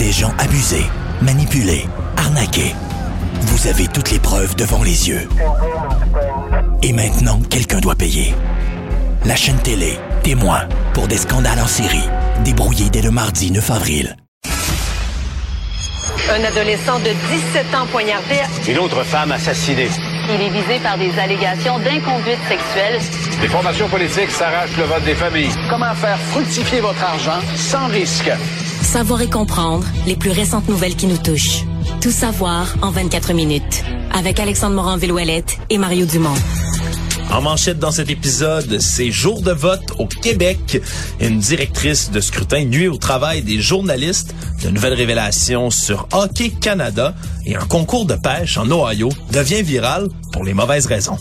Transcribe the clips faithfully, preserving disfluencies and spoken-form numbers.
des gens abusés, manipulés, arnaqués. Vous avez toutes les preuves devant les yeux. Et maintenant, quelqu'un doit payer. La chaîne télé, témoin, pour des scandales en série, débrouillés dès le mardi neuf avril. Un adolescent de dix-sept ans poignardé. Une autre femme assassinée. Il est visé par des allégations d'inconduite sexuelle. Les formations politiques s'arrachent le vote des familles. Comment faire fructifier votre argent sans risque? Savoir et comprendre les plus récentes nouvelles qui nous touchent. Tout savoir en vingt-quatre minutes. Avec Alexandre Morin-Villouellette et Mario Dumont. En manchette dans cet épisode, c'est jour de vote au Québec. Une directrice de scrutin nuit au travail des journalistes. De nouvelles révélations sur Hockey Canada et un concours de pêche en Ohio devient viral pour les mauvaises raisons.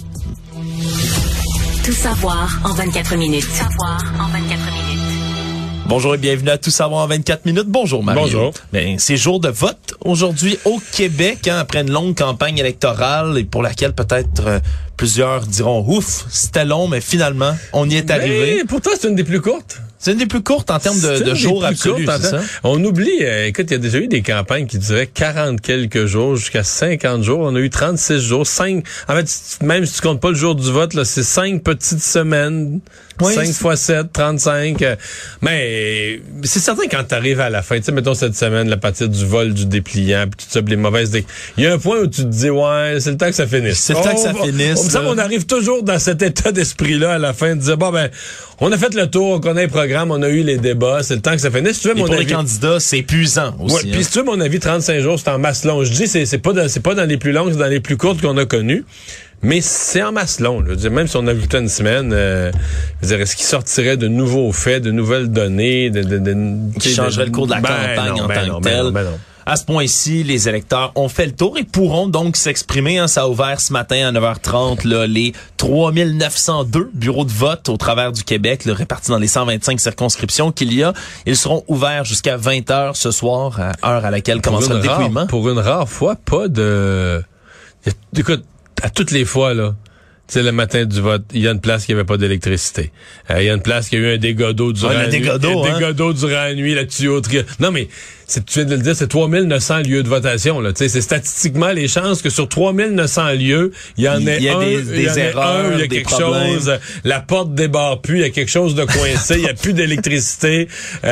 Tout savoir en vingt-quatre minutes. Tout savoir en vingt-quatre minutes. Bonjour et bienvenue à Tout savoir en vingt-quatre minutes. Bonjour Mario. Bonjour. Ben, c'est jour de vote aujourd'hui au Québec, hein, après une longue campagne électorale et pour laquelle peut-être euh, plusieurs diront ouf, c'était long, mais finalement, on y est arrivé. Mais pourtant, c'est une des plus courtes. C'est une des plus courtes en termes de, de jours absolus, c'est ça? On oublie, euh, écoute, il y a déjà eu des campagnes qui duraient quarante quelques jours jusqu'à cinquante jours. On a eu trente-six jours, cinq. En fait, même si tu comptes pas le jour du vote, là, c'est cinq petites semaines. Oui, cinq fois sept, trente-cinq. Euh, mais c'est certain quand t'arrives à la fin, tu sais, mettons cette semaine, la partie du vol, du dépliant, puis tout ça, pis les mauvaises... Dé... Il y a un point où tu te dis, ouais, c'est le temps que ça finisse. C'est le temps oh, que ça on, finisse. On me semble qu'on arrive toujours dans cet état d'esprit-là à la fin, de dire, bon, ben, on a fait le tour, on connaît le programme, on a eu les débats, c'est le temps que ça finisse. Si tu veux, Et mon pour avis, les candidats, c'est épuisant aussi. Ouais, hein. Puis si tu veux, mon avis, trente-cinq jours, c'est en masse long. Je dis, c'est, c'est pas dans, c'est pas dans les plus longues, c'est dans les plus courtes qu'on a connues. Mais c'est en masse long. Je veux dire, même si on a vu une semaine, euh, je veux dire, est-ce qu'il sortirait de nouveaux faits, de nouvelles données, de, de, de qui changerait de, le cours de la ben campagne non, en ben tant non, que ben tel. non, ben non. À ce point-ci, les électeurs ont fait le tour et pourront donc s'exprimer. Hein. Ça a ouvert ce matin à neuf heures trente là, les trois mille neuf cent deux bureaux de vote au travers du Québec, là, répartis dans les cent vingt-cinq circonscriptions qu'il y a. Ils seront ouverts jusqu'à vingt heures ce soir, à heure à laquelle pour commencera le dépouillement. Rare, pour une rare fois, pas de... Écoute, à toutes les fois, là, tu sais, le matin du vote, il y a une place qui avait pas d'électricité. Euh, il y a une place qui a eu un dégât d'eau durant ouais, la nuit. Dégât d'eau, un hein? dégât d'eau durant la nuit, la tuyauterie. Non, mais, c'est, tu viens de le dire, c'est trois mille neuf cents lieux de votation, là. Tu sais, c'est statistiquement les chances que sur trois mille neuf cents lieux, il y en ait il y a un, des, il des y en erreurs, un, il y a des quelque problèmes. chose, la porte débarre plus, il y a quelque chose de coincé, il y a plus d'électricité,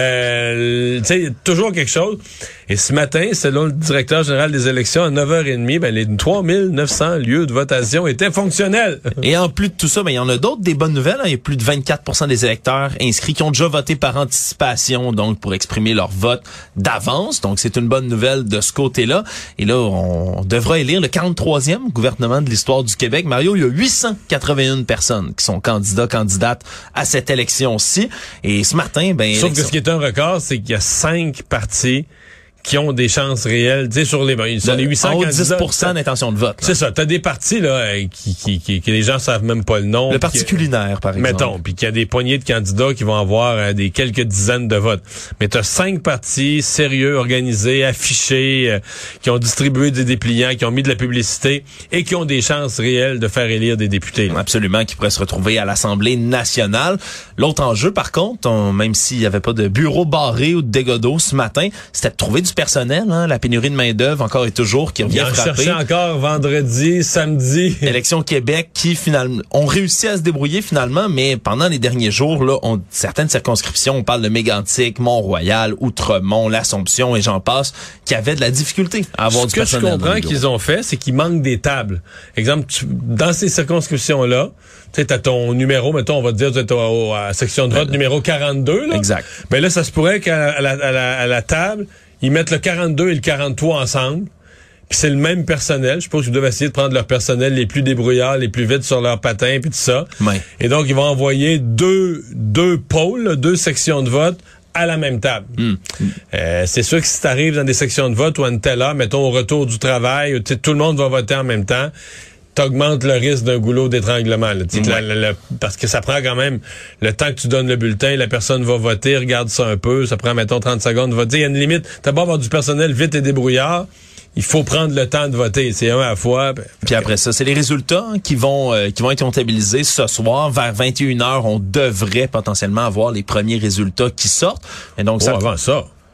euh, tu sais, il y a toujours quelque chose. Et ce matin, selon le directeur général des élections, à neuf heures trente, ben, les trois mille neuf cents lieux de votation étaient fonctionnels. Et en plus de tout ça, ben, il y en a d'autres, des bonnes nouvelles. Hein. Il y a plus de vingt-quatre pour cent des électeurs inscrits qui ont déjà voté par anticipation, donc pour exprimer leur vote d'avance. Donc, c'est une bonne nouvelle de ce côté-là. Et là, on devra élire le quarante-troisième gouvernement de l'histoire du Québec. Mario, il y a huit cent quatre-vingt-une personnes qui sont candidats, candidates à cette élection-ci. Et ce matin, ben... Sauf élection... que ce qui est un record, c'est qu'il y a cinq partis qui ont des chances réelles, tu sais, sur les, sur les huit cents en haut de candidats. dix pour cent d'intention de vote. Là. C'est ça. T'as des partis, là, qui, qui, qui, qui les gens savent même pas le nom. Le Parti culinaire, par exemple. Mettons. Puis qu'il y a des poignées de candidats qui vont avoir euh, des quelques dizaines de votes. Mais t'as cinq partis sérieux, organisés, affichés, euh, qui ont distribué des dépliants, qui ont mis de la publicité et qui ont des chances réelles de faire élire des députés. Là. Absolument, qui pourraient se retrouver à l'Assemblée nationale. L'autre enjeu, par contre, on, même s'il n'y avait pas de bureau barré ou de dégâts d'eau ce matin, c'était de trouver du personnel, hein, la pénurie de main-d'œuvre encore et toujours qui revient Ils en frapper. cherchaient encore vendredi, samedi. Élection Québec qui finalement ont réussi à se débrouiller finalement, mais pendant les derniers jours, là, on, certaines circonscriptions, on parle de Mégantic, Mont-Royal, Outremont, l'Assomption et j'en passe, qui avaient de la difficulté à avoir Ce du que je personnel. comprends qu'ils ont fait, c'est qu'il manque des tables. Exemple, tu, dans ces circonscriptions-là, tu sais, t'as ton numéro, mettons, on va te dire, tu es à la section de vote ben, numéro quarante-deux, là. Exact. Ben là, ça se pourrait qu'à la, à la, à la table, ils mettent le quarante-deux et le quarante-trois ensemble. Puis c'est le même personnel. Je suppose qu'ils doivent essayer de prendre leur personnel les plus débrouillards, les plus vite sur leurs patins, puis tout ça. Ouais. Et donc, ils vont envoyer deux, deux pôles, deux sections de vote à la même table. Mm. Euh, c'est sûr que si t'arrives dans des sections de vote ou à une telle heure, mettons au retour du travail, où tout le monde va voter en même temps, t'augmentes le risque d'un goulot d'étranglement. Là, mmh. la, la, la, parce que ça prend quand même le temps que tu donnes le bulletin, la personne va voter, regarde ça un peu, ça prend, mettons, trente secondes de voter. Il y a une limite. T'as beau avoir du personnel vite et débrouillard, il faut prendre le temps de voter. C'est un à la fois. Ben, Puis après ça, c'est les résultats hein, qui vont euh, qui vont être comptabilisés ce soir. Vers vingt et une heures, on devrait potentiellement avoir les premiers résultats qui sortent. Et donc, oh, ça... avant ça...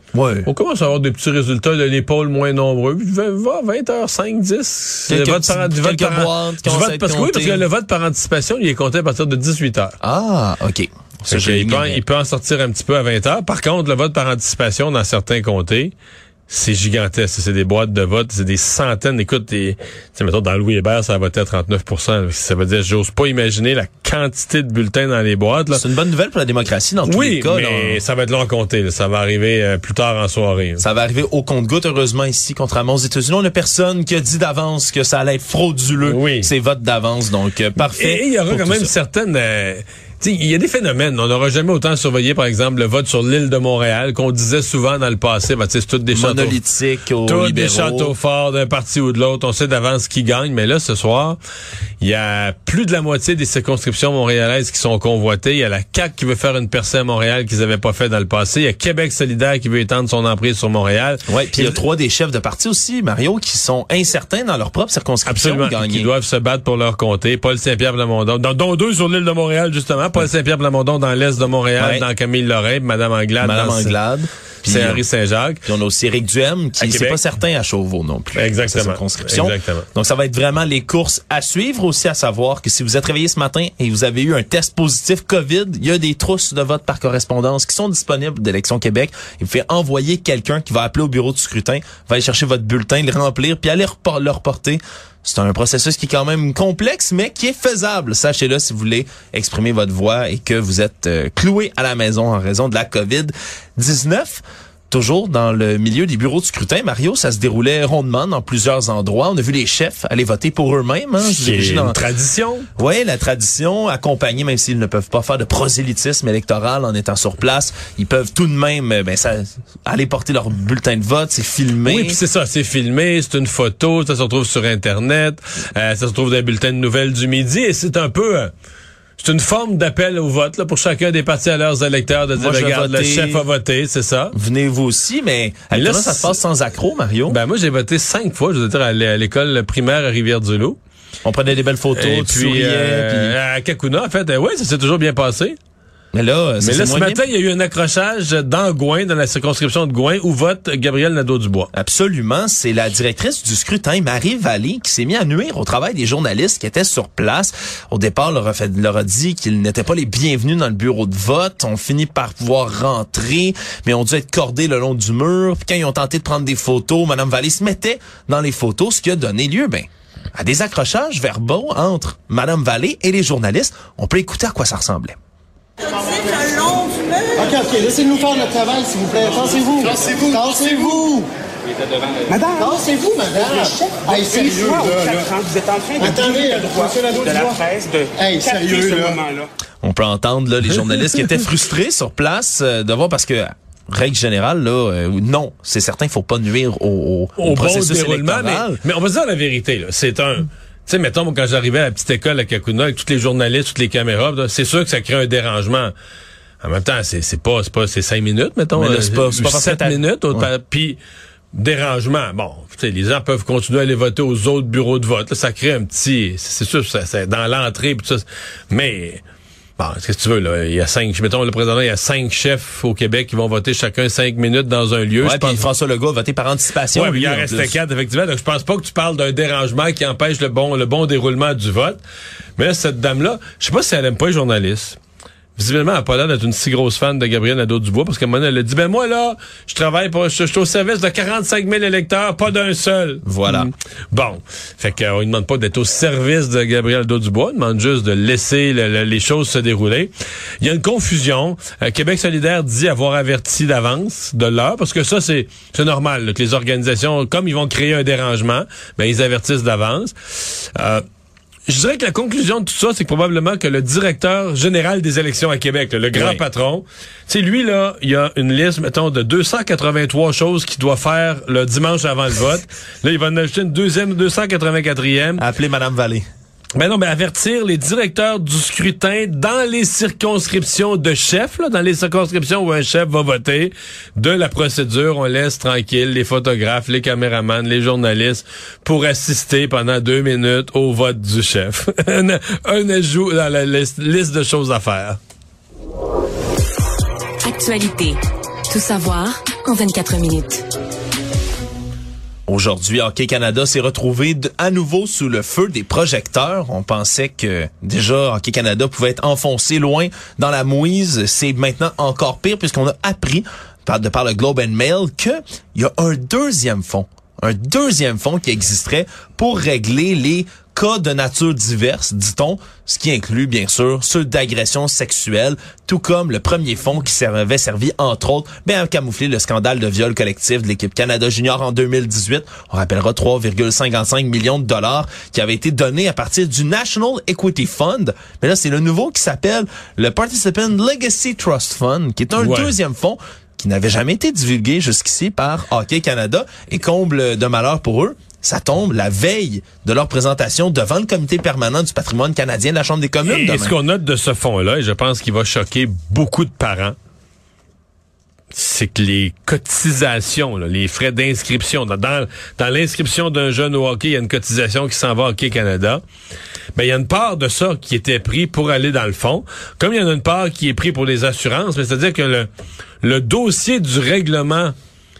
Ouais. On commence à avoir des petits résultats de l'épaule moins nombreux. vingt heures cinq, dix. Quelques le vote petits, par, du vote quelques par, boîtes qui du vont vote, s'être parce que oui, parce que le vote par anticipation, il est compté à partir de dix-huit heures. Ah, OK. Ça, il, peut, il peut en sortir un petit peu à vingt heures. Par contre, le vote par anticipation dans certains comtés, c'est gigantesque. C'est des boîtes de vote, c'est des centaines. Écoute, des, mettons, dans Louis Hébert, ça a voté à trente-neuf pour cent. Ça veut dire, j'ose pas imaginer la quantité de bulletins dans les boîtes. Là. C'est une bonne nouvelle pour la démocratie dans tous oui, les cas. Oui, mais là. Ça va être long à compter. Là. Ça va arriver euh, plus tard en soirée. Là. Ça va arriver au compte-gouttes, heureusement, ici, contrairement aux États-Unis. On n'a personne qui a dit d'avance que ça allait être frauduleux, oui. ces votes d'avance. Donc, euh, parfait. Et il y aura quand même certaines... Euh, il y a des phénomènes. On n'aura jamais autant surveillé, par exemple, le vote sur l'île de Montréal, qu'on disait souvent dans le passé. Ben, c'est toutes des monolithiques châteaux, aux toutes libéraux. des châteaux forts d'un parti ou de l'autre. On sait d'avance qui gagne. Mais là, ce soir, il y a plus de la moitié des circonscriptions montréalaises qui sont convoitées. Il y a la C A Q qui veut faire une percée à Montréal qu'ils n'avaient pas fait dans le passé. Il y a Québec solidaire qui veut étendre son emprise sur Montréal. Oui, puis il y a trois des chefs de parti aussi, Mario, qui sont incertains dans leur propre circonscription. Absolument, qui doivent se battre pour leur comté. Paul Saint-Pierre-Plamondon, dont, dont deux sur l'île de Montréal, justement. Paul Saint-Pierre-Plamondon dans l'est de Montréal, ouais. Dans Camille Lorrain, Madame Anglade, Madame dans Anglade. C'est Henri Saint-Jacques. Puis on a aussi Éric Duhem, qui c'est pas certain à Chauveau non plus. Exactement. Circonscription. Exactement. Donc ça va être vraiment les courses à suivre. Aussi à savoir que si vous êtes réveillé ce matin et vous avez eu un test positif COVID, il y a des trousses de vote par correspondance qui sont disponibles d'Élection Québec. Il fait envoyer quelqu'un qui va appeler au bureau du scrutin, va aller chercher votre bulletin, le remplir, puis aller le reporter. C'est un processus qui est quand même complexe, mais qui est faisable. Sachez-le si vous voulez exprimer votre voix et que vous êtes euh, cloué à la maison en raison de la covid dix-neuf. Toujours dans le milieu des bureaux de scrutin, Mario, ça se déroulait rondement dans plusieurs endroits. On a vu les chefs aller voter pour eux-mêmes. Hein, C'est dans... une tradition. Oui, la tradition, accompagnée, même s'ils ne peuvent pas faire de prosélytisme électoral en étant sur place, ils peuvent tout de même ben, ça, aller porter leur bulletin de vote, c'est filmé. Oui, puis c'est ça, c'est filmé, c'est une photo, ça se retrouve sur Internet, euh, ça se retrouve dans les bulletins de nouvelles du midi, et c'est un peu... Euh, C'est une forme d'appel au vote là, pour chacun des partis à leurs électeurs de dire, moi, regarde, le chef a voté, c'est ça. Venez vous aussi, mais là, ça se passe sans accroc, Mario. Ben moi, j'ai voté cinq fois, je veux dire, à l'école primaire à Rivière-du-Loup. On prenait des belles photos, Et tu puis, souriais. Euh, puis... À Kakuna, en fait, euh, oui, ça s'est toujours bien passé. Mais là, Mais là ce matin, il y a eu un accrochage dans Gouin, dans la circonscription de Gouin, où vote Gabriel Nadeau-Dubois. Absolument. C'est la directrice du scrutin, Marie Vallée, qui s'est mis à nuire au travail des journalistes qui étaient sur place. Au départ, leur a, fait, leur a dit qu'ils n'étaient pas les bienvenus dans le bureau de vote. On finit par pouvoir rentrer, mais on dû être cordés le long du mur. Puis quand ils ont tenté de prendre des photos, Mme Vallée se mettait dans les photos, ce qui a donné lieu, ben, à des accrochages verbaux entre Mme Vallée et les journalistes. On peut écouter à quoi ça ressemblait. OK, OK, laissez-nous faire notre travail, s'il vous plaît. Tassez-vous. Tassez-vous. Tassez-vous. Madame. Tassez-vous, madame. Hey, sérieux, là, là. Vous êtes en train de Attendez, monsieur Nadeau, de la presse de hey, sérieux, ce là. moment-là. On peut entendre là les journalistes qui étaient frustrés sur place euh, de voir parce que règle générale là euh, non, c'est certain, il faut pas nuire au, au, au, au processus bon déroulement, mais, mais on va dire la vérité là, c'est un tu sais, mettons, quand j'arrivais à la petite école à Kakuna avec tous les journalistes, toutes les caméras, là, c'est sûr que ça crée un dérangement. En même temps, c'est, c'est pas, c'est pas, c'est cinq minutes, mettons. Mais là, c'est pas, c'est pas sept minutes. Ouais. Puis, dérangement. Bon, tu sais, les gens peuvent continuer à aller voter aux autres bureaux de vote. Là, ça crée un petit, c'est, c'est sûr, ça, c'est dans l'entrée, pis tout ça. Mais, bon, qu'est-ce que tu veux, là? Il y a cinq, mettons, le président, il y a cinq chefs au Québec qui vont voter chacun cinq minutes dans un lieu. Ouais, puis François Legault a voté par anticipation. Ouais, mais il en restait quatre, effectivement. Donc, je pense pas que tu parles d'un dérangement qui empêche le bon, le bon déroulement du vote. Mais là, cette dame-là, je sais pas si elle aime pas les journalistes. Visiblement, elle n'a pas l'air d'être une si grosse fan de Gabriel Nadeau-Dubois, parce qu'à un moment donné, elle a dit, ben moi, là, je travaille pour, je, je suis au service de quarante-cinq mille électeurs, pas d'un seul. Voilà. Mmh. Bon. Fait qu'on ne demande pas d'être au service de Gabriel Nadeau-Dubois, on demande juste de laisser le, le, les choses se dérouler. Il y a une confusion. Euh, Québec solidaire dit avoir averti d'avance de l'heure, parce que ça, c'est, c'est normal, là, que les organisations, comme ils vont créer un dérangement, ben, ils avertissent d'avance. Euh, Je dirais que la conclusion de tout ça, c'est que probablement que le directeur général des élections à Québec, là, le grand oui. patron, c'est lui, là, il y a une liste, mettons, de deux cent quatre-vingt-trois choses qu'il doit faire le dimanche avant le vote. Là, il va en ajouter une deuxième, deux cent quatre-vingt-quatrième. Appeler Mme Vallée. Ben non, mais avertir les directeurs du scrutin dans les circonscriptions de chefs, là, dans les circonscriptions où un chef va voter, de la procédure. On laisse tranquille les photographes, les caméramans, les journalistes pour assister pendant deux minutes au vote du chef. un, un ajout dans la liste, liste de choses à faire. Actualité. Tout savoir en vingt-quatre minutes. Aujourd'hui, Hockey Canada s'est retrouvé de, à nouveau sous le feu des projecteurs. On pensait que déjà Hockey Canada pouvait être enfoncé loin dans la mouise. C'est maintenant encore pire puisqu'on a appris par, de par le Globe and Mail qu'il y a un deuxième fonds. Un deuxième fonds qui existerait pour régler les cas de nature diverse, dit-on, ce qui inclut bien sûr ceux d'agression sexuelle, tout comme le premier fonds qui avait servi entre autres bien, à camoufler le scandale de viol collectif de l'équipe Canada Junior en deux mille dix-huit. On rappellera trois virgule cinquante-cinq millions de dollars qui avaient été donnés à partir du National Equity Fund. Mais là, c'est le nouveau qui s'appelle le Participant Legacy Trust Fund, qui est un ouais. deuxième fonds qui n'avait jamais été divulgué jusqu'ici par Hockey Canada. Et comble de malheur pour eux, ça tombe la veille de leur présentation devant le comité permanent du patrimoine canadien de la Chambre des communes. Et, et ce qu'on note de ce fonds-là, et je pense qu'il va choquer beaucoup de parents, c'est que les cotisations, là, les frais d'inscription, dans, dans l'inscription d'un jeune au hockey, il y a une cotisation qui s'en va à Hockey Canada. Ben, il y a une part de ça qui était pris pour aller dans le fond, comme il y en a une part qui est pris pour les assurances, mais c'est-à-dire que le, le dossier du règlement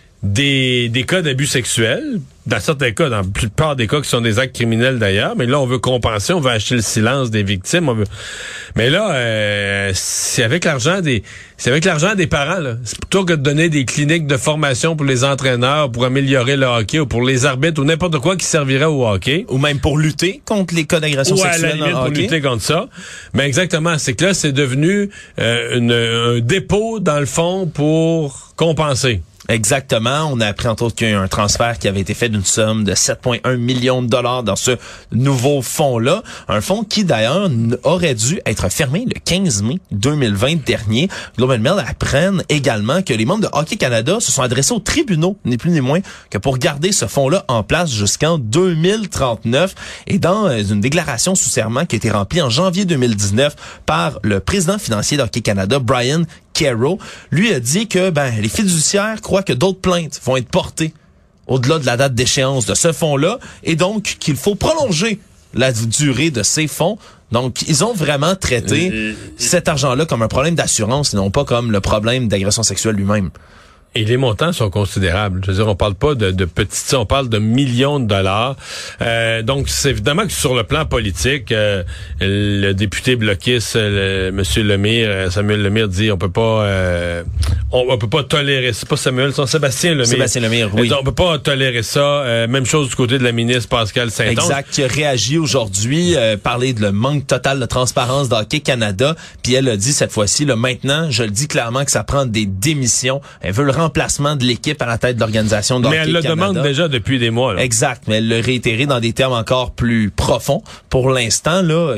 des, des cas d'abus sexuels, dans certains cas, dans la plupart des cas qui sont des actes criminels d'ailleurs, mais là, on veut compenser, on veut acheter le silence des victimes, on veut... Mais là, euh, c'est avec l'argent des c'est avec l'argent des parents, là. C'est plutôt que de donner des cliniques de formation pour les entraîneurs, pour améliorer le hockey, ou pour les arbitres, ou n'importe quoi qui servirait au hockey. Ou même pour lutter contre les cas d'agression ou sexuelle à la limite, en pour hockey. lutter contre ça. Mais exactement, c'est que là, c'est devenu euh, une, un dépôt, dans le fond, pour compenser. Exactement. On a appris entre autres qu'il y a eu un transfert qui avait été fait d'une somme de sept virgule un millions de dollars dans ce nouveau fonds-là. Un fonds qui, d'ailleurs, aurait dû être fermé le quinze mai deux mille vingt dernier. Globe and Mail apprennent également que les membres de Hockey Canada se sont adressés aux tribunaux, ni plus ni moins, que pour garder ce fonds-là en place jusqu'en deux mille trente-neuf. Et dans une déclaration sous serment qui a été remplie en janvier deux mille dix-neuf par le président financier d'Hockey Canada, Brian Caro, lui a dit que ben les fiduciaires croient que d'autres plaintes vont être portées au-delà de la date d'échéance de ce fonds-là et donc qu'il faut prolonger la durée de ces fonds. Donc, ils ont vraiment traité euh, cet argent-là comme un problème d'assurance et non pas comme le problème d'agression sexuelle lui-même. Et les montants sont considérables. Je veux dire, on parle pas de, de petites, on parle de millions de dollars. Euh, donc, c'est évidemment que sur le plan politique, euh, le député bloquiste, le, Monsieur Lemire, Samuel Lemire dit, on peut pas, euh, on, on peut pas tolérer. C'est pas Samuel, c'est Sébastien Lemire. Sébastien Lemire, oui. Et donc, on peut pas tolérer ça. Euh, même chose du côté de la ministre Pascale Saint-Onge. Exact. Qui a réagi aujourd'hui, euh, parler de le manque total de transparence d'Hockey Canada. Puis elle a dit cette fois-ci, là, maintenant, je le dis clairement que ça prend des démissions. Elle veut le remplacement de l'équipe à la tête de l'organisation d'Hockey Canada. Mais elle le demande déjà depuis des mois. Là. Exact, mais elle l'a réitéré dans des termes encore plus profonds. Pour l'instant, là,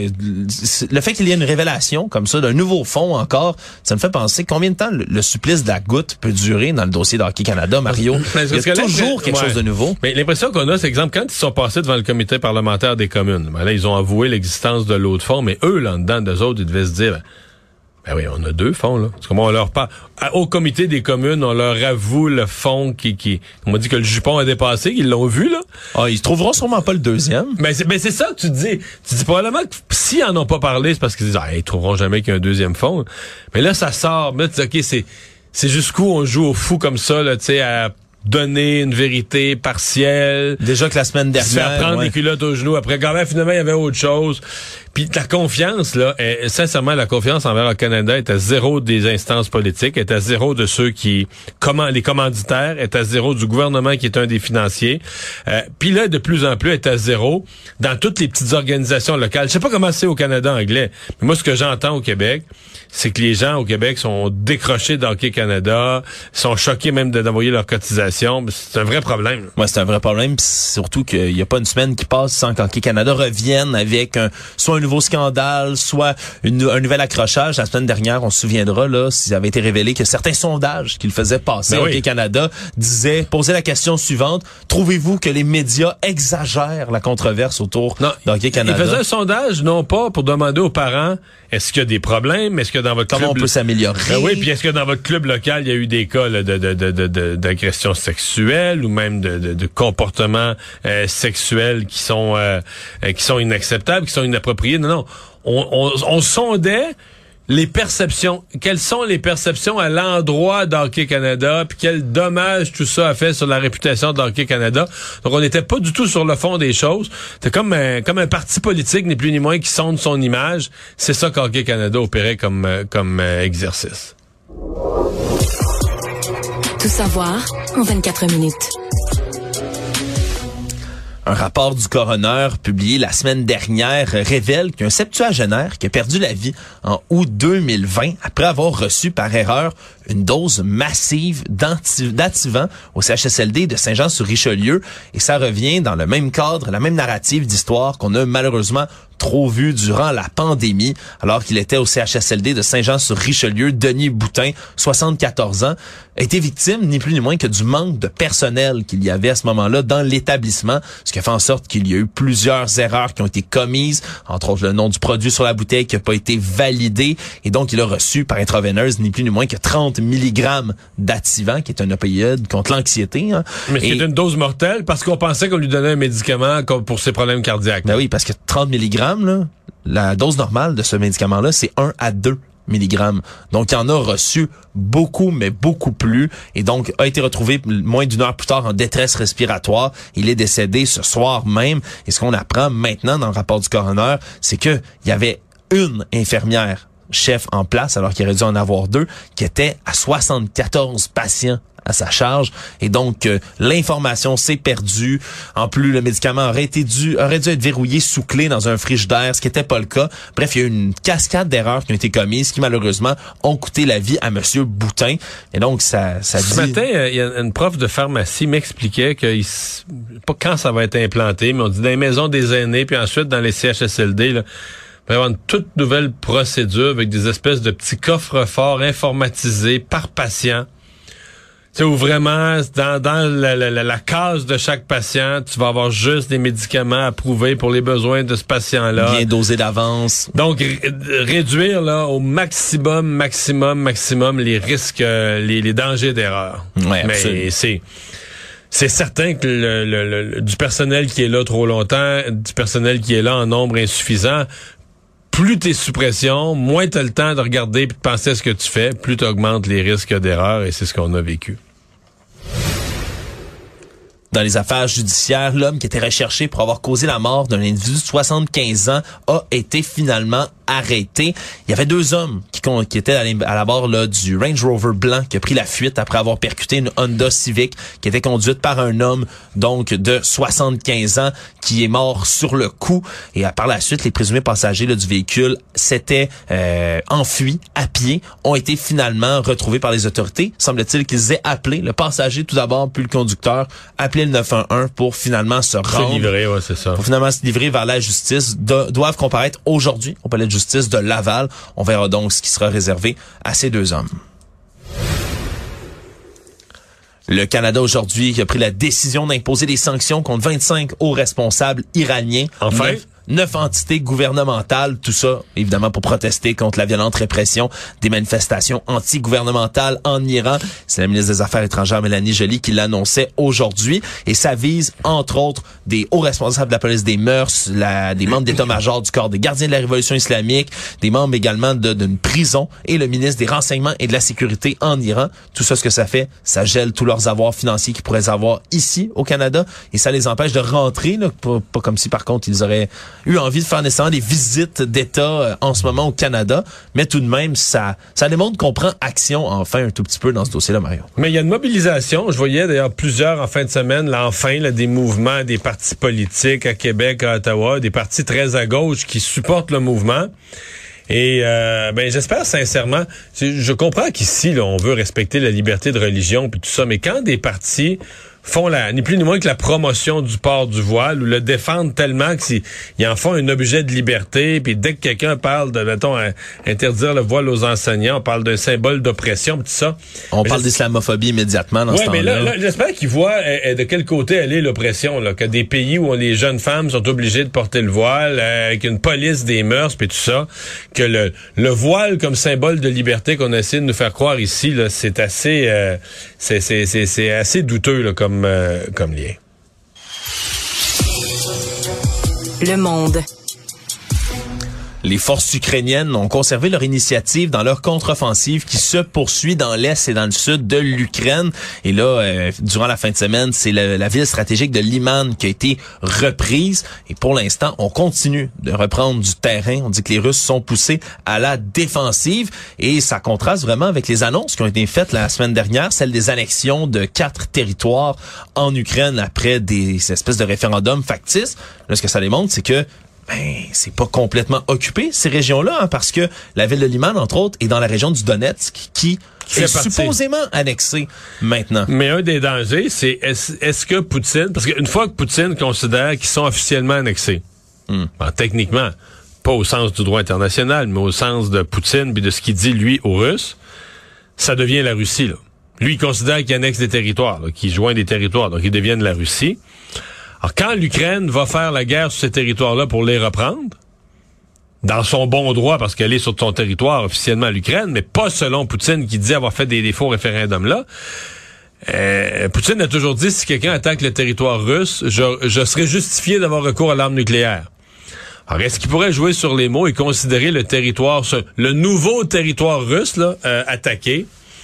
le fait qu'il y ait une révélation comme ça d'un nouveau fonds encore, ça me fait penser combien de temps le, le supplice de la goutte peut durer dans le dossier d'Hockey Canada, Mario. Il y a toujours quelque ouais. chose de nouveau. Mais l'impression qu'on a, c'est exemple quand ils sont passés devant le comité parlementaire des communes. Ben là, ils ont avoué l'existence de l'autre fonds, mais eux, là dedans, d'eux autres, ils devaient se dire. Ben, Ben oui, on a deux fonds, là. C'est comment on leur parle. Au comité des communes, on leur avoue le fonds qui, qui, on m'a dit que le jupon a dépassé, qu'ils l'ont vu, là. Ah, ils trouveront sûrement pas le deuxième. Mais c'est, ben c'est ça que tu dis. Tu dis probablement que s'ils en ont pas parlé, c'est parce qu'ils disent, ah, ils trouveront jamais qu'il y a un deuxième fonds. Mais là, ça sort. Mais là, tu dis, OK, c'est, c'est jusqu'où on joue au fou comme ça, là, tu sais, à donner une vérité partielle. Déjà que la semaine dernière. Se faire prendre ouais. des culottes aux genoux. Après, quand même, finalement, il y avait autre chose. Puis la confiance, là, est, sincèrement, la confiance envers le Canada est à zéro des instances politiques, est à zéro de ceux qui, comment, les commanditaires, est à zéro du gouvernement qui est un des financiers. Euh, Puis là, de plus en plus, est à zéro dans toutes les petites organisations locales. Je sais pas comment c'est au Canada anglais, mais moi, ce que j'entends au Québec, c'est que les gens au Québec sont décrochés d'Hockey Canada, sont choqués même de, d'envoyer leur cotisation. C'est un vrai problème. Moi, ouais, c'est un vrai problème. Pis surtout qu'il n'y a pas une semaine qui passe sans qu'Hockey Canada revienne avec un, soit un nouveau scandale, soit une, un nouvel accrochage. La semaine dernière, on se souviendra, là, s'il avait été révélé que certains sondages qu'il faisait passer ben Hockey oui. Canada disaient, posaient la question suivante, trouvez-vous que les médias exagèrent la controverse autour d'Hockey Canada? Il faisait un sondage, non pas pour demander aux parents, est-ce qu'il y a des problèmes? Est-ce que dans votre Comment club... on peut s'améliorer? Ben oui, puis est-ce que dans votre club local, il y a eu des cas là, de, de, de, de, de, d'agression sexuelle ou même de, de, de comportements euh, sexuels qui sont euh, qui sont inacceptables, qui sont inappropriés? Non, non. On, on, on sondait les perceptions. Quelles sont les perceptions à l'endroit d'Hockey Canada, puis quel dommage tout ça a fait sur la réputation d'Hockey Canada. Donc, on n'était pas du tout sur le fond des choses. C'est comme un, comme un parti politique, ni plus ni moins, qui sonde son image. C'est ça qu'Hockey Canada opérait comme, comme euh, exercice. Tout savoir en vingt-quatre minutes. Un rapport du coroner publié la semaine dernière révèle qu'un septuagénaire qui a perdu la vie en août deux mille vingt après avoir reçu par erreur une dose massive d'activant au C H S L D de Saint-Jean-sur-Richelieu. Et ça revient dans le même cadre, la même narrative d'histoire qu'on a malheureusement trop vu durant la pandémie, alors qu'il était au C H S L D de Saint-Jean-sur-Richelieu. Denis Boutin, soixante-quatorze ans, a été victime ni plus ni moins que du manque de personnel qu'il y avait à ce moment-là dans l'établissement, ce qui a fait en sorte qu'il y a eu plusieurs erreurs qui ont été commises, entre autres le nom du produit sur la bouteille qui n'a pas été validé, et donc il a reçu par intraveineuse ni plus ni moins que trente milligrammes d'activant, qui est un opioïde contre l'anxiété. Hein. Mais c'est une dose mortelle parce qu'on pensait qu'on lui donnait un médicament pour ses problèmes cardiaques. Ben oui, parce que trente milligrammes, là, la dose normale de ce médicament-là, c'est un à deux milligrammes. Donc, il en a reçu beaucoup, mais beaucoup plus, et donc a été retrouvé moins d'une heure plus tard en détresse respiratoire. Il est décédé ce soir même. Et ce qu'on apprend maintenant dans le rapport du coroner, c'est que il y avait une infirmière chef en place, alors qu'il aurait dû en avoir deux, qui était à soixante-quatorze patients à sa charge. Et donc, euh, l'information s'est perdue. En plus, le médicament aurait été dû, aurait dû être verrouillé sous clé dans un frigidaire, ce qui n'était pas le cas. Bref, il y a eu une cascade d'erreurs qui ont été commises, qui malheureusement ont coûté la vie à Monsieur Boutin. Et donc, ça, ça Ce dit... matin, il euh, y a une prof de pharmacie m'expliquait que, il, pas quand ça va être implanté, mais on dit dans les maisons des aînés, puis ensuite dans les C H S L D, là, il va y avoir une toute nouvelle procédure avec des espèces de petits coffres-forts informatisés par patient. Tu sais, où vraiment, dans, dans la, la, la, la case de chaque patient, tu vas avoir juste des médicaments approuvés pour les besoins de ce patient-là. Bien dosé d'avance. Donc, r- réduire là au maximum, maximum, maximum les risques, euh, les, les dangers d'erreur. Ouais, mais absolument. c'est... C'est certain que le, le, le, du personnel qui est là trop longtemps, du personnel qui est là en nombre insuffisant, plus t'es sous pression, moins t'as le temps de regarder et de penser à ce que tu fais, plus t'augmentes les risques d'erreur, et c'est ce qu'on a vécu. Dans les affaires judiciaires, l'homme qui était recherché pour avoir causé la mort d'un individu de soixante-quinze ans a été finalement arrêté. Il y avait deux hommes qui, qui étaient à la barre là, du Range Rover blanc qui a pris la fuite après avoir percuté une Honda Civic qui était conduite par un homme donc de soixante-quinze ans qui est mort sur le coup. Et par la suite, les présumés passagers là, du véhicule s'étaient euh, enfuis à pied, ont été finalement retrouvés par les autorités. Semble-t-il qu'ils aient appelé le passager tout d'abord, puis le conducteur, appelé le neuf un un pour finalement se rendre. Se livrer, ouais, c'est ça. Pour finalement se livrer vers la justice. Do- doivent comparaître aujourd'hui au palais de justice de Laval. On verra donc ce qui sera réservé à ces deux hommes. Le Canada aujourd'hui a pris la décision d'imposer des sanctions contre vingt-cinq hauts responsables iraniens. Enfin. Neuf, neuf entités gouvernementales, tout ça évidemment pour protester contre la violente répression des manifestations anti-gouvernementales en Iran. C'est la ministre des Affaires étrangères Mélanie Joly qui l'annonçait aujourd'hui, et ça vise entre autres des hauts responsables de la police des mœurs, la, des membres d'état-major du corps des gardiens de la révolution islamique, des membres également de, d'une prison, et le ministre des renseignements et de la sécurité en Iran. Tout ça, ce que ça fait, ça gèle tous leurs avoirs financiers qu'ils pourraient avoir ici au Canada, et ça les empêche de rentrer, là, pas, pas comme si par contre ils auraient eu envie de faire nécessairement des visites d'État euh, en ce moment au Canada, mais tout de même, ça ça démontre qu'on prend action enfin un tout petit peu dans ce dossier-là, Mario. Mais il y a une mobilisation. Je voyais d'ailleurs plusieurs en fin de semaine, là, enfin, là, des mouvements, des partis politiques à Québec, à Ottawa, des partis très à gauche qui supportent le mouvement. Et euh, ben j'espère sincèrement, je comprends qu'ici, là, on veut respecter la liberté de religion puis tout ça, mais quand des partis font la, ni plus ni moins que la promotion du port du voile, ou le défendent tellement qu'ils en font un objet de liberté, puis dès que quelqu'un parle de, mettons, un, interdire le voile aux enseignants, on parle d'un symbole d'oppression, tout ça. On mais parle d'islamophobie immédiatement dans ouais, ce temps-là. Ouais, mais là, là j'espère qu'ils voient eh, de quel côté elle est l'oppression, là, que des pays où les jeunes femmes sont obligées de porter le voile, euh, avec une police des mœurs, puis tout ça, que le, le voile comme symbole de liberté qu'on essaie de nous faire croire ici, là, c'est assez, euh, c'est, c'est, c'est, c'est assez douteux, là, comme Comme, euh, comme lien. Le Monde. Les forces ukrainiennes ont conservé leur initiative dans leur contre-offensive qui se poursuit dans l'est et dans le sud de l'Ukraine. Et là, euh, durant la fin de semaine, c'est la, la ville stratégique de Liman qui a été reprise. Et pour l'instant, on continue de reprendre du terrain. On dit que les Russes sont poussés à la défensive. Et ça contraste vraiment avec les annonces qui ont été faites la semaine dernière, celle des annexions de quatre territoires en Ukraine après des espèces de référendums factices. Là, ce que ça démontre, c'est que ben, c'est pas complètement occupé, ces régions-là, hein, parce que la ville de Liman, entre autres, est dans la région du Donetsk, qui est supposément annexée maintenant. Mais un des dangers, c'est est-ce, est-ce que Poutine, parce qu'une fois que Poutine considère qu'ils sont officiellement annexés, hmm. ben, techniquement, pas au sens du droit international, mais au sens de Poutine puis de ce qu'il dit, lui, aux Russes, ça devient la Russie, là. Lui, il considère qu'il annexe des territoires, là, qu'il joint des territoires, donc ils deviennent la Russie. Alors, quand l'Ukraine va faire la guerre sur ces territoires-là pour les reprendre, dans son bon droit, parce qu'elle est sur son territoire officiellement l'Ukraine, mais pas selon Poutine qui dit avoir fait des, des faux référendums-là, euh, Poutine a toujours dit, si quelqu'un attaque le territoire russe, je, je serais justifié d'avoir recours à l'arme nucléaire. Alors, est-ce qu'il pourrait jouer sur les mots et considérer le territoire, le nouveau territoire russe, là, euh, attaqué?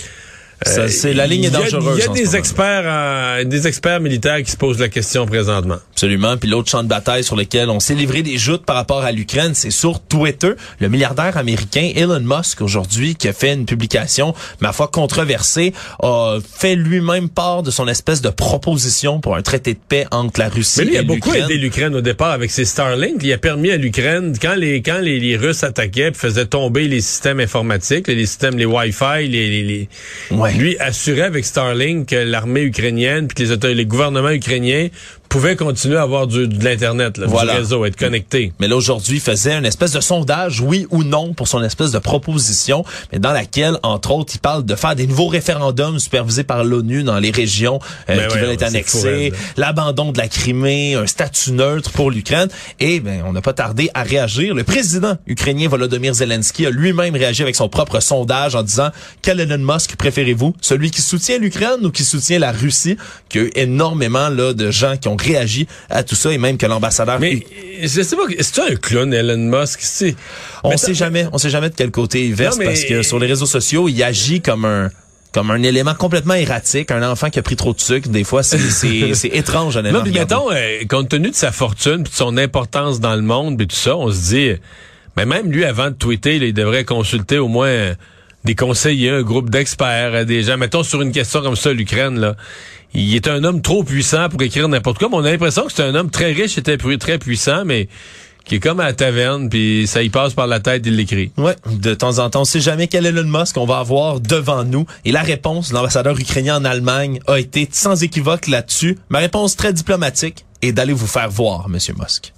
Ça, c'est, la ligne est dangereuse. Il y a, y a des experts, euh, des experts militaires qui se posent la question présentement. Absolument. Puis l'autre champ de bataille sur lequel on s'est livré des joutes par rapport à l'Ukraine, c'est sur Twitter. Le milliardaire américain Elon Musk, aujourd'hui, qui a fait une publication, ma foi, controversée, a fait lui-même part de son espèce de proposition pour un traité de paix entre la Russie et l'Ukraine. Mais lui, il a beaucoup aidé l'Ukraine au départ avec ses Starlink. Il a permis à l'Ukraine, quand les, quand les, les Russes attaquaient, puis faisaient tomber les systèmes informatiques, les systèmes, les Wi-Fi, les, les, les ouais. Lui assurait avec Starlink que l'armée ukrainienne puis que les, auto- les gouvernements ukrainiens pouvaient continuer à avoir du, de l'Internet, là, voilà. Du réseau, être connectés. Mais là, aujourd'hui, il faisait une espèce de sondage, oui ou non, pour son espèce de proposition, mais dans laquelle, entre autres, il parle de faire des nouveaux référendums supervisés par l'ONU dans les régions euh, qui ouais, veulent être annexées, l'abandon de la Crimée, un statut neutre pour l'Ukraine. Et ben, on n'a pas tardé à réagir. Le président ukrainien Volodymyr Zelensky a lui-même réagi avec son propre sondage en disant « Quel Elon Musk préférez-vous? Celui qui soutient l'Ukraine ou qui soutient la Russie? » Qu'il y a eu énormément là, de gens qui ont réagi à tout ça et même que l'ambassadeur... Mais je sais pas, c'est un clown, Elon Musk? C'est... On mais sait jamais, on sait jamais de quel côté il verse, mais... parce que sur les réseaux sociaux, il agit comme un comme un élément complètement erratique, un enfant qui a pris trop de sucre. Des fois, c'est c'est, c'est étrange, honnêtement. Non, puis mettons, euh, compte tenu de sa fortune puis de son importance dans le monde et tout ça, on se dit, mais même lui, avant de tweeter, là, il devrait consulter au moins euh, des conseillers, un groupe d'experts, des gens. Mettons sur une question comme ça, l'Ukraine, là. Il est un homme trop puissant pour écrire n'importe quoi, mais on a l'impression que c'est un homme très riche et très puissant, mais qui est comme à la taverne, puis ça y passe par la tête, il l'écrit. Ouais, de temps en temps, on sait jamais quel Elon Musk on va avoir devant nous. Et la réponse de l'ambassadeur ukrainien en Allemagne a été sans équivoque là-dessus. Ma réponse très diplomatique est d'aller vous faire voir, Monsieur Musk.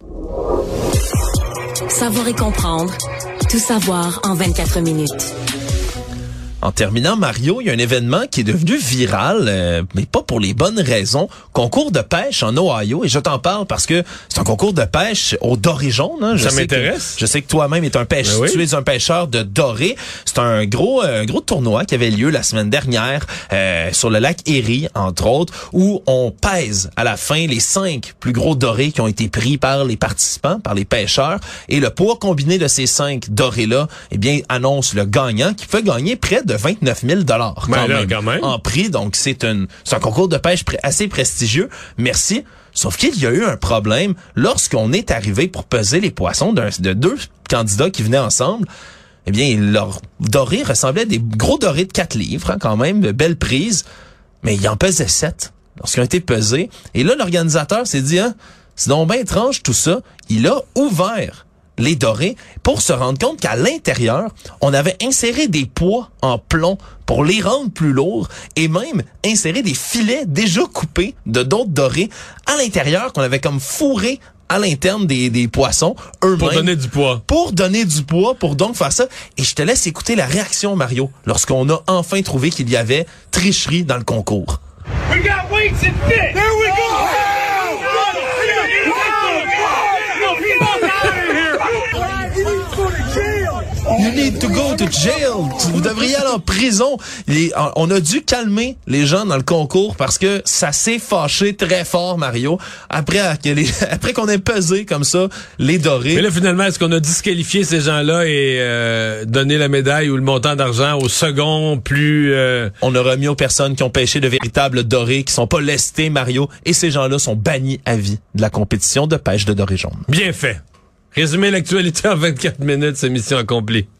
Savoir et comprendre, tout savoir en vingt-quatre minutes. En terminant, Mario, il y a un événement qui est devenu viral, euh, mais pas pour les bonnes raisons. Concours de pêche en Ohio, et je t'en parle parce que c'est un concours de pêche au doré jaune. Hein. Je Ça m'intéresse. Que, je sais que toi-même es un pêcheur, oui. Tu es un pêcheur de doré. C'est un gros, un gros tournoi qui avait lieu la semaine dernière euh, sur le lac Erie, entre autres, où on pèse à la fin les cinq plus gros dorés qui ont été pris par les participants, par les pêcheurs, et le poids combiné de ces cinq dorés-là, eh bien, annonce le gagnant qui peut gagner près de vingt-neuf mille dollars quand, ben quand même en prix. Donc, c'est, une, c'est un concours de pêche assez prestigieux. Merci. Sauf qu'il y a eu un problème lorsqu'on est arrivé pour peser les poissons d'un, de deux candidats qui venaient ensemble. Eh bien, leur doré ressemblait à des gros dorés de quatre livres, hein, quand même, de belle prise. Mais il en pesait sept lorsqu'ils ont été pesés. Et là, l'organisateur s'est dit, hein, c'est donc bien étrange tout ça. Il a ouvert les dorés pour se rendre compte qu'à l'intérieur, on avait inséré des poids en plomb pour les rendre plus lourds et même inséré des filets déjà coupés de d'autres dorés à l'intérieur qu'on avait comme fourré à l'interne des, des poissons eux-mêmes. Pour donner du poids. Pour donner du poids, pour donc faire ça. Et je te laisse écouter la réaction, Mario, lorsqu'on a enfin trouvé qu'il y avait tricherie dans le concours. We got weights and fit! There we go! You need to go to jail. Vous devriez aller en prison. Les, on a dû calmer les gens dans le concours parce que ça s'est fâché très fort, Mario, après, après qu'on ait pesé comme ça les dorés. Mais là, finalement, est-ce qu'on a disqualifié ces gens-là et euh, donné la médaille ou le montant d'argent au second plus... Euh... On a remis aux personnes qui ont pêché de véritables dorés, qui sont pas lestés, Mario, et ces gens-là sont bannis à vie de la compétition de pêche de dorés jaunes. Bien fait. Résumer l'actualité en vingt-quatre minutes, c'est mission accomplie.